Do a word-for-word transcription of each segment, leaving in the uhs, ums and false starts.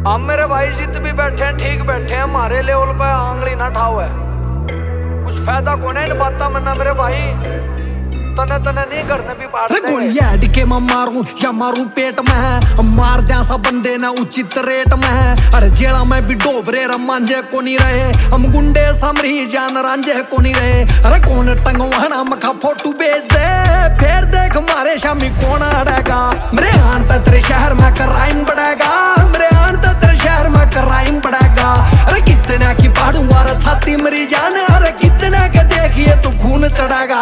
हम मेरे भाई जित भी बैठे हैं ठीक बैठे हैं, हमारे लेवल पे आंगली ना ठाओ है। कुछ फायदा कौन है इन बात मना मेरे भाई, तने तने नहीं करने भी पाड़ देंगे। गोलियां अड़के मैं मारूं या मारूं पेट में है, मार दिया सा बंदे ना उचित रेट में है। अरे जेड़ा में भी डोबरे रमांजे को नहीं रहे, हम गुंडे समरी जान रांझे को नहीं रहे। अरे कौन टंगवाना मखा फोटो बेच दे, फिर देख मारे शामी कौन अड़ेगा। मेरे आन तेरे शहर में क्राइम बढ़ेगा, मेरे आन तेरे शहर में क्राइम बढ़ेगा। अरे कितना की पाड़ू मारा छाती मरी जान, अरे कितना के देखिए तो खून चढ़ेगा।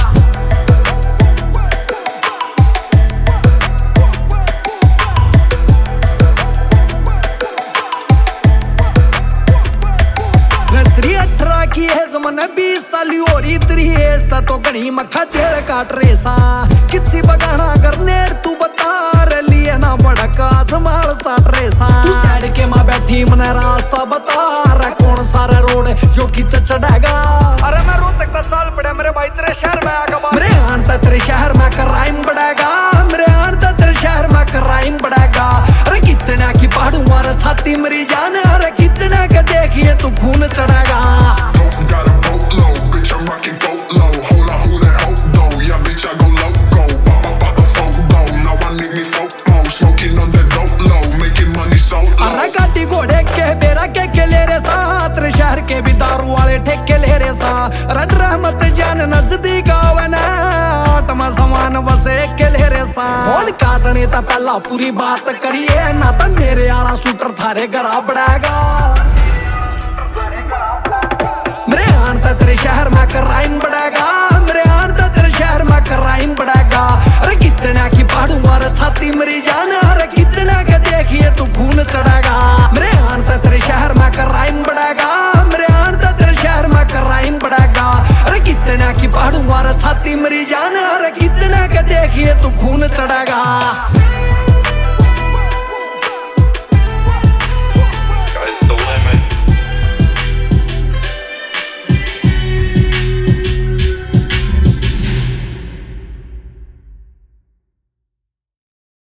अठारह की है जमाना बीस साली और इतनी है तो गणी मक्खा जेल काट रेसा। किसी बगाना करने तू बता रे लिए ना बड़का जमाल साट रेसा। तू साइड के माँ बैठी मने रास्ता बता रे कौन सारा रोड जो कित चढ़ेगा। अरे मैं रोहतक तक साल पड़े मेरे भाई तेरे शहर में आगा। मेरे आंटा तेरे शहर में क्राइम बढ़ेगा, मेरे आंटा तेरे शहर में क्राइम बढ़ेगा। अरे कितना की पहाड़ू मारा छाती मरी जान, अरे कितना का देखिए तो खून चढ़ेगा। गाड़ी घोड़े के बेरा के के ले रे साथ रे, शहर के भी दारू वाले ठेके ले रे सा। रड रहमत जान नजदीक आवे ना, आत्मा समान बसे के ले रे सा। कौन काटने ता पहला पूरी बात करिए ना, तो मेरे आला शूटर थारे घरा बढ़ेगा। मेरे आन तेरे शहर में क्राइम बढ़ेगा, मेरे आन तेरे शहर में क्राइम बढ़ेगा। अरे कितना की पाड़ू मारा छाती मरी जान, अरे कितना के देखिए तो खून चढ़ेगा। मेरे आन तेरे शहर में क्राइम बढ़ेगा, मेरे आन तेरे शहर में क्राइम बढ़ेगा। अरे कितना की पाड़ू मारा छाती मरी जान, अरे कितना के देखिए तो खून चढ़ेगा।